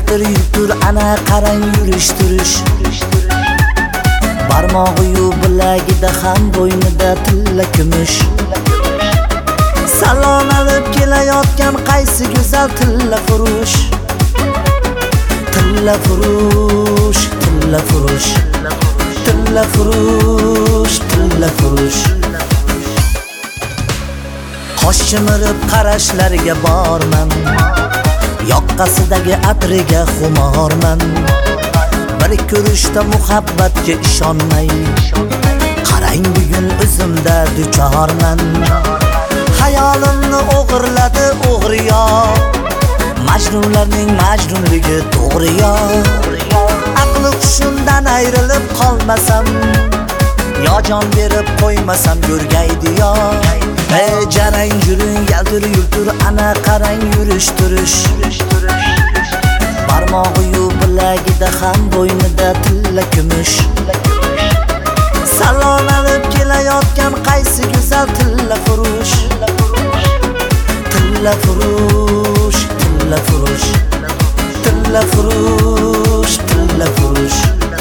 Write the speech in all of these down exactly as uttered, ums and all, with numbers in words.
yaltir yultir ana qarang yurish turish. Barmog'i-yu bilagida ham bo'ynida tilla kumush. Salom olib kelayotgan qaysi go'zal tilla furush. Tilla furush, tilla furush. Tilla furush, tilla furush. Qosh chimirib qarashlariga borman. Yoqqasidagi atriga xumorman. Bir ko'rishda muhabbatga ishonmay, qarang bugun o'zimda duchorman. Hayolimni o'g'irladi o'g'riyo, Majnunlarning majnunligi to'g'riyo. Aqli hushimdan ayrilib qolmasam, yo jon berib qo'ymasam yurgaydi-yo. Ey jarang yuring, yaltir yultir ana qarang yurish turish. Barmog'i-yu bilagida ham bo'ynida tilla kumush. Salom olib kelayotgan qaysi go'zal tilla furush. Tilla furush, tilla furush. Tilla furush, tilla furush.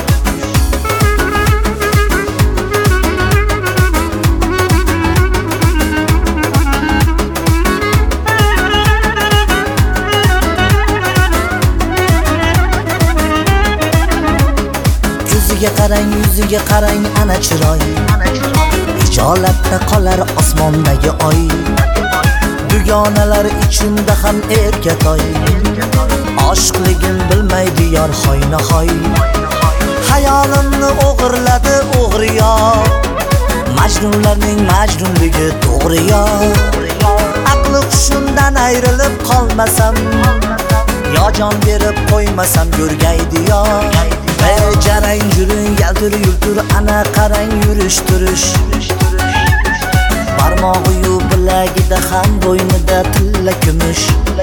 Yuziga qarang, yuziga qarang ana chiroy. Ijolatda qolar osmondagi oy. Dugonalar ichimda ham erkatoy. Oshiqligim bilmaydi yor hoynahoy. Hayolimni o'g'irladi o'g'riyo, Majnunlarning majnunligi to'g'riyo. Aqli hushimdan ayrilib qolmasam, yo jon berib qo'ymasam yurgaydi-yo. Ey jarang yuring, yaltir yultir ana qarang yurish turish. Barmog'i-yu bilagida ham bo'ynida tilla kumush.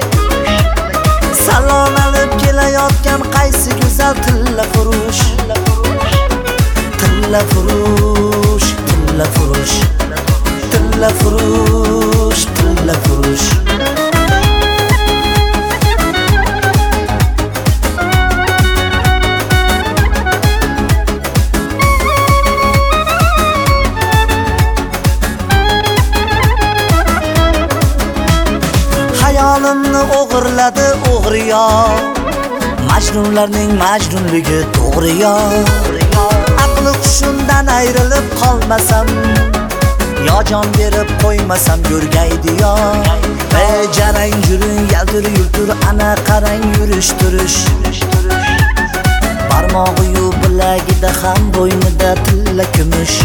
Salom olib kelayotgan qaysi go'zal tilla furush. Tilla furush, tilla furush. Tilla furush, tilla furush. Hayolimni o'g'irladi o'g'riyo, Majnunlarning majnunligi to'g'riyo. Aqli hushimdan ayrilib qolmasam, yo jon berib qo'ymasam yurgaydi-yo. Ey jarang yuring, yaltir yultir ana qarang yurish turish. Barmog'i-yu bilagida ham bo'ynida tilla kumush.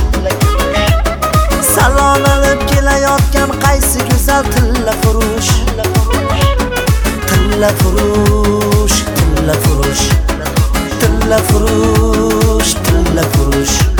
Salom olib kelayotgan qaysi go'zal tilla furush. Tilla furush, tilla furush. Tilla furush, tilla furush.